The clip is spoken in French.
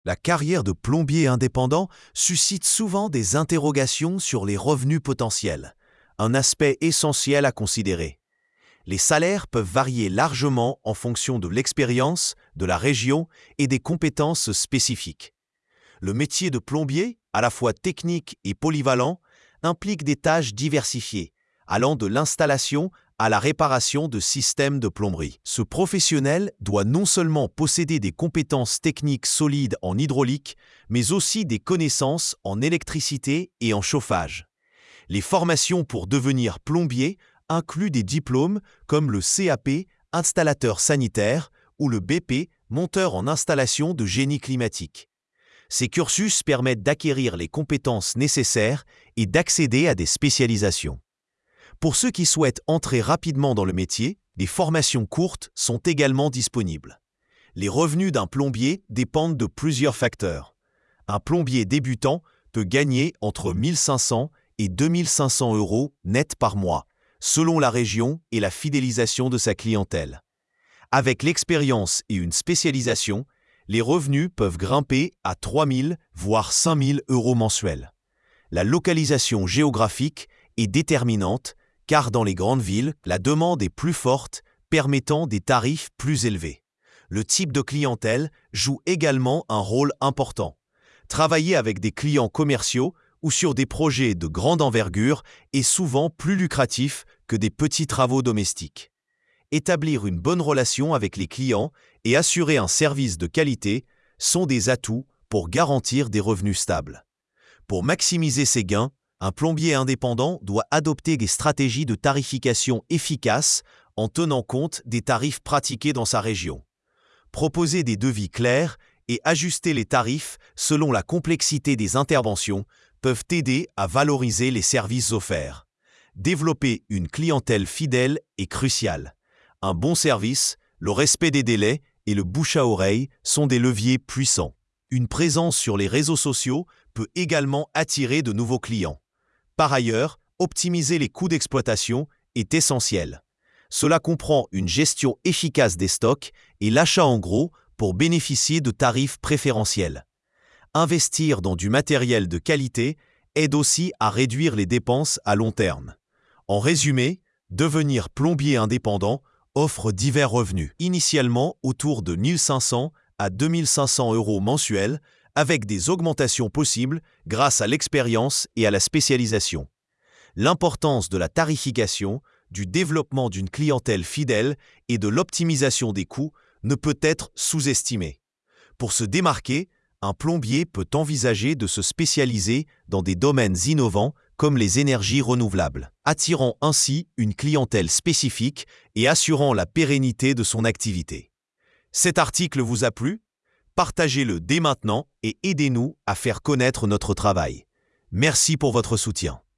La carrière de plombier indépendant suscite souvent des interrogations sur les revenus potentiels, un aspect essentiel à considérer. Les salaires peuvent varier largement en fonction de l'expérience, de la région et des compétences spécifiques. Le métier de plombier, à la fois technique et polyvalent, implique des tâches diversifiées, allant de l'installation à la réparation de systèmes de plomberie. Ce professionnel doit non seulement posséder des compétences techniques solides en hydraulique, mais aussi des connaissances en électricité et en chauffage. Les formations pour devenir plombier incluent des diplômes comme le CAP, installateur sanitaire, ou le BP, monteur en installation de génie climatique. Ces cursus permettent d'acquérir les compétences nécessaires et d'accéder à des spécialisations. Pour ceux qui souhaitent entrer rapidement dans le métier, des formations courtes sont également disponibles. Les revenus d'un plombier dépendent de plusieurs facteurs. Un plombier débutant peut gagner entre 1 500 et 2 500 euros net par mois, selon la région et la fidélisation de sa clientèle. Avec l'expérience et une spécialisation, les revenus peuvent grimper à 3 000 voire 5 000 euros mensuels. La localisation géographique est déterminante car dans les grandes villes, la demande est plus forte, permettant des tarifs plus élevés. Le type de clientèle joue également un rôle important. Travailler avec des clients commerciaux ou sur des projets de grande envergure est souvent plus lucratif que des petits travaux domestiques. Établir une bonne relation avec les clients et assurer un service de qualité sont des atouts pour garantir des revenus stables. Pour maximiser ses gains, un plombier indépendant doit adopter des stratégies de tarification efficaces en tenant compte des tarifs pratiqués dans sa région. Proposer des devis clairs et ajuster les tarifs selon la complexité des interventions peuvent aider à valoriser les services offerts. Développer une clientèle fidèle est crucial. Un bon service, le respect des délais et le bouche à oreille sont des leviers puissants. Une présence sur les réseaux sociaux peut également attirer de nouveaux clients. Par ailleurs, optimiser les coûts d'exploitation est essentiel. Cela comprend une gestion efficace des stocks et l'achat en gros pour bénéficier de tarifs préférentiels. Investir dans du matériel de qualité aide aussi à réduire les dépenses à long terme. En résumé, devenir plombier indépendant offre divers revenus, initialement autour de 1 500 à 2 500 euros mensuels, avec des augmentations possibles grâce à l'expérience et à la spécialisation. L'importance de la tarification, du développement d'une clientèle fidèle et de l'optimisation des coûts ne peut être sous-estimée. Pour se démarquer, un plombier peut envisager de se spécialiser dans des domaines innovants comme les énergies renouvelables, attirant ainsi une clientèle spécifique et assurant la pérennité de son activité. Cet article vous a plu ? Partagez-le dès maintenant et aidez-nous à faire connaître notre travail. Merci pour votre soutien.